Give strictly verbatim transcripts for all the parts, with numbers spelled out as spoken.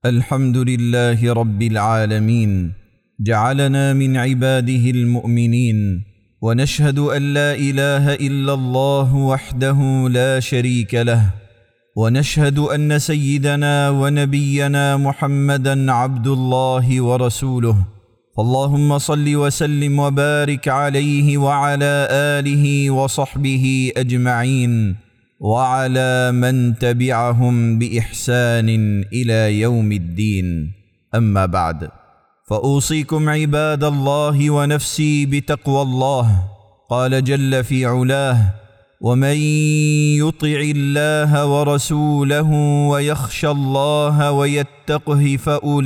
الحمد لله رب العالمين، جعلنا من عباده المؤمنين، ونشهد أن لا إله إلا الله وحده لا شريك له، ونشهد أن سيدنا ونبينا محمدًا عبد الله ورسوله، اللهم صل وسلم وبارك عليه وعلى آله وصحبه أجمعين، وعلى من تبعهم بإحسان إلى يوم الدين. أما بعد، فأوصيكم عباد الله ونفسي بتقوى الله. قال جل في علاه: ومن يطع الله ورسوله ويخشى الله ويتقه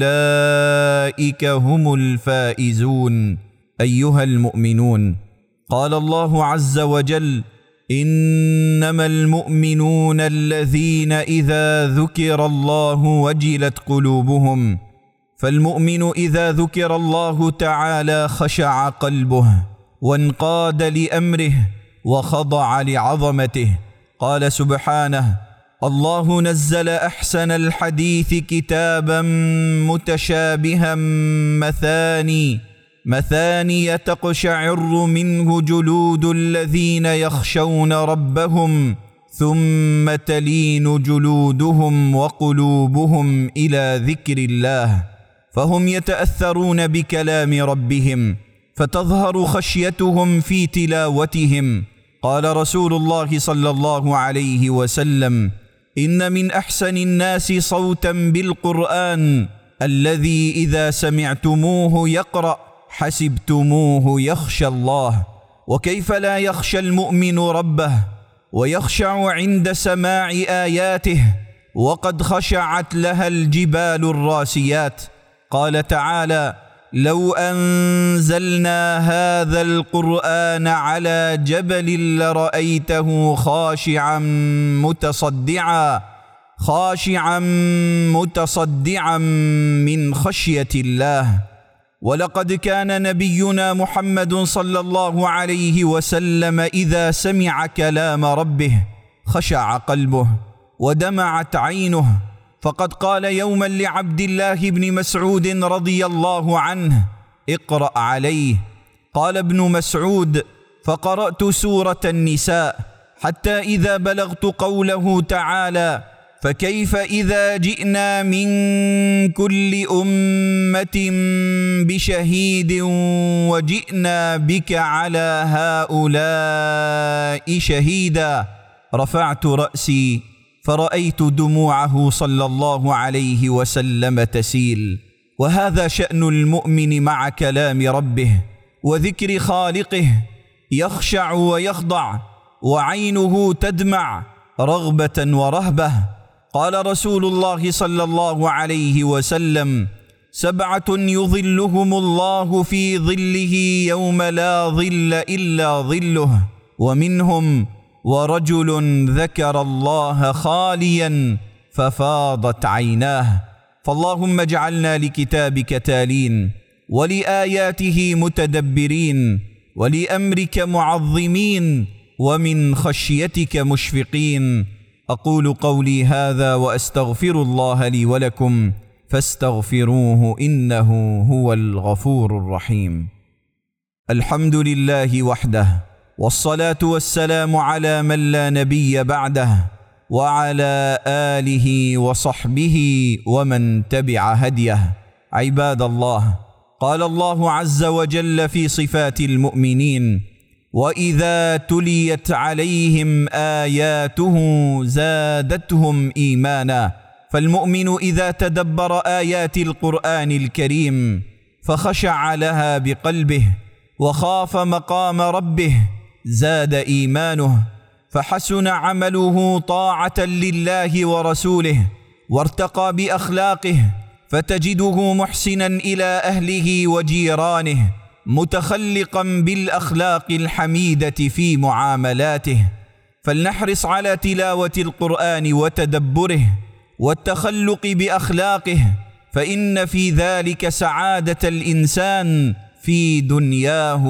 فأولئك هم الفائزون. أيها المؤمنون، قال الله عز وجل: إنما المؤمنون الذين إذا ذكر الله وجلت قلوبهم. فالمؤمن إذا ذكر الله تعالى خشع قلبه وانقاد لأمره وخضع لعظمته. قال سبحانه: الله نزل أحسن الحديث كتابا متشابها مثاني مثاني تقشعر منه جلود الذين يخشون ربهم ثم تلين جلودهم وقلوبهم إلى ذكر الله، فهم يتأثرون بكلام ربهم فتظهر خشيتهم في تلاوتهم. قال رسول الله صلى الله عليه وسلم: إن من أحسن الناس صوتا بالقرآن الذي إذا سمعتموه يقرأ حسبتموه يخشى الله. وكيف لا يخشى المؤمن ربه ويخشع عند سماع آياته وقد خشعت لها الجبال الراسيات؟ قال تعالى: لو أنزلنا هذا القرآن على جبل لرأيته خاشعا متصدعا خاشعا متصدعا من خشية الله. ولقد كان نبينا محمد صلى الله عليه وسلم إذا سمع كلام ربه خشع قلبه ودمعت عينه، فقد قال يوما لعبد الله بن مسعود رضي الله عنه: اقرأ عليه. قال ابن مسعود: فقرأت سورة النساء حتى إذا بلغت قوله تعالى: فكيف إذا جئنا من كل أمة بشهيد وجئنا بك على هؤلاء شهيدا، رفعت رأسي فرأيت دموعه صلى الله عليه وسلم تسيل. وهذا شأن المؤمن مع كلام ربه وذكر خالقه، يخشع ويخضع وعينه تدمع رغبة ورهبة. قال رسول الله صلى الله عليه وسلم: سبعة يظلهم الله في ظله يوم لا ظل إلا ظله، ومنهم ورجل ذكر الله خاليا ففاضت عيناه. فاللهم اجعلنا لكتابك تالين، ولآياته متدبرين، ولأمرك معظمين، ومن خشيتك مشفقين. أقول قولي هذا وأستغفر الله لي ولكم، فاستغفروه إنه هو الغفور الرحيم. الحمد لله وحده، والصلاة والسلام على من لا نبي بعده، وعلى آله وصحبه ومن تبع هديه. عباد الله، قال الله عز وجل في صفات المؤمنين: وإذا تليت عليهم آياته زادتهم إيمانا. فالمؤمن إذا تدبر آيات القرآن الكريم فخشع لها بقلبه وخاف مقام ربه زاد إيمانه، فحسن عمله طاعة لله ورسوله، وارتقى بأخلاقه، فتجده محسنا إلى أهله وجيرانه، متخلقا بالأخلاق الحميدة في معاملاته. فلنحرص على تلاوة القرآن وتدبره والتخلق بأخلاقه، فإن في ذلك سعادة الإنسان في دنياه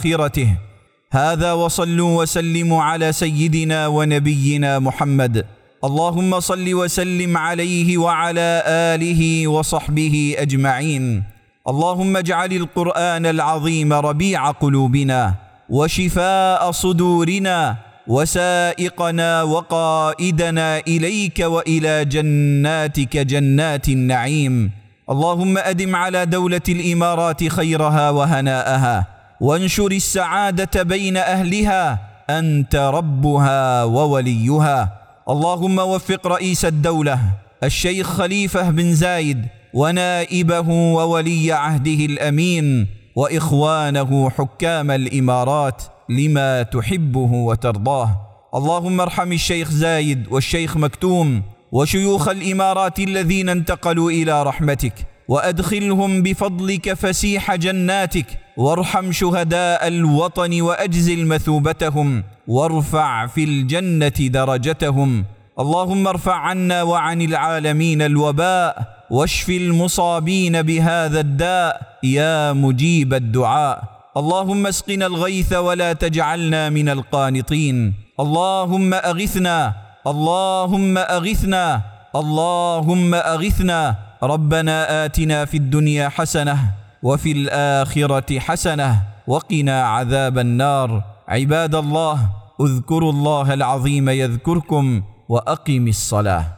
وآخرته. هذا، وصلوا وسلموا على سيدنا ونبينا محمد اللهم صل وسلم عليه وعلى آله وصحبه أجمعين. اللهم اجعل القرآن العظيم ربيع قلوبنا وشفاء صدورنا وسائقنا وقائدنا إليك وإلى جناتك جنات النعيم. اللهم أدم على دولة الإمارات خيرها وهناءها، وانشر السعادة بين أهلها، أنت ربها ووليها. اللهم وفق رئيس الدولة الشيخ خليفة بن زايد ونائبه وولي عهده الأمين وإخوانه حكام الإمارات لما تحبه وترضاه. اللهم ارحم الشيخ زايد والشيخ مكتوم وشيوخ الإمارات الذين انتقلوا إلى رحمتك، وأدخلهم بفضلك فسيح جناتك، وارحم شهداء الوطن وأجزل مثوبتهم، وارفع في الجنة درجتهم. اللهم ارفع عنا وعن العالمين الوباء، واشف المصابين بهذا الداء يا مجيب الدعاء. اللهم اسقنا الغيث ولا تجعلنا من القانطين. اللهم أغثنا، اللهم أغثنا، اللهم أغثنا. ربنا آتنا في الدنيا حسنة وفي الآخرة حسنة وقنا عذاب النار. عباد الله، اذكروا الله العظيم يذكركم وأقم الصلاة.